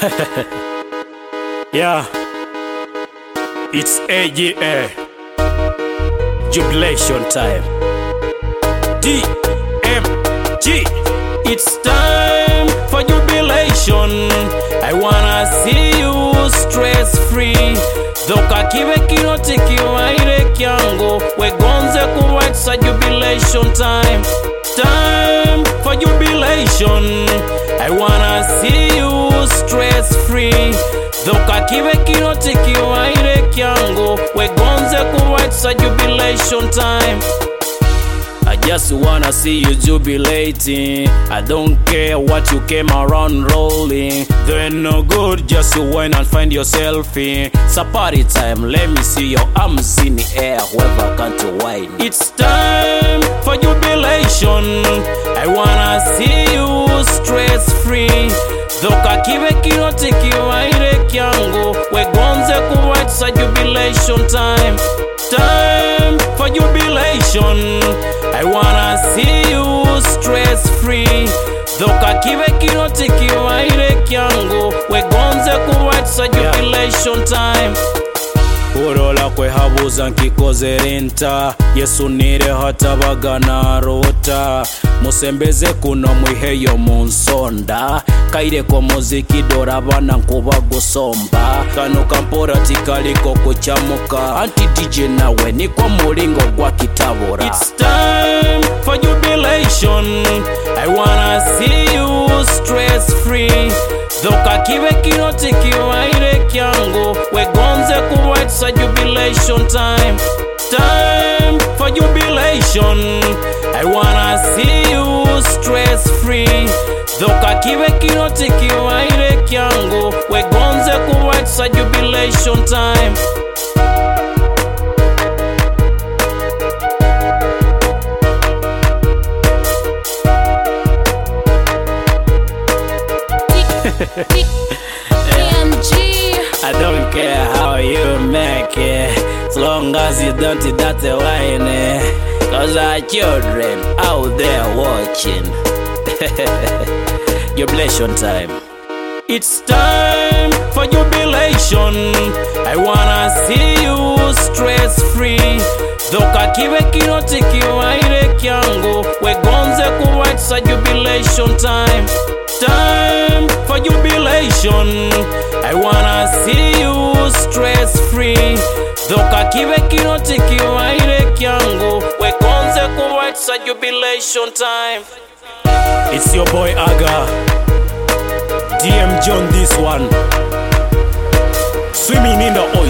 Yeah, it's AGA Jubilation time. DMG, it's time for jubilation. I wanna see you stress free. Doka kiwe kinoti kiwaire kyango, wegonze kuwaitsa jubilation time. Time for jubilation. I wanna see you stress free. Doka kiwe kinoti kiwaire kyango, wegonze kuwaitsa jubilation time. I just wanna see you jubilating. I don't care what you came around rolling. They're no good, just you wine and find yourself in. It's a party time, let me see your arms in the air, whoever can't wine. It's time for jubilation. I wanna see you stress free. Doka kiwe kinoti kiwaire kyango, wegonze kuwaitsa jubilation time. Time for jubilation. I wanna see you stress free. Doka kiwe kinoti kiwaire kyango, wegonze kuwaitsa jubilation time. Urola kwe habuza nkikoze renta, Yesu nire hatabagana rota. Musembeze kuno mwiheyo munsonda, kaire ko muziki dorabana nkuba gusomba. Kano kampora tikaliko kuchamuka, anti DJ nawe niko mulingo gwa kitabura. It's time for jubilation. I wanna see you stress free. Doka kiwe kinoti kiwaire kyango, wegonze kuwaitsa jubilation time. Time for jubilation. I wanna see you stress free. Doka kiwe kinoti kiwaire kyango, wegonze kuwaitsa jubilation time. I don't care how you make it, as long as you don't eat that wine, cause our children out there watching. Jubilation time. It's time for jubilation. I wanna see you stress free. Doka kiwe kinoti kiwaire kyango, wegonze kuwaitsa jubilation time. Time for jubilation. I wanna see you stress free. Doka kiwe kinoti kiwaire kyango, wegonze kuwaitsa jubilation time. It's your boy Aga, DM John this one. Swimming in the ocean.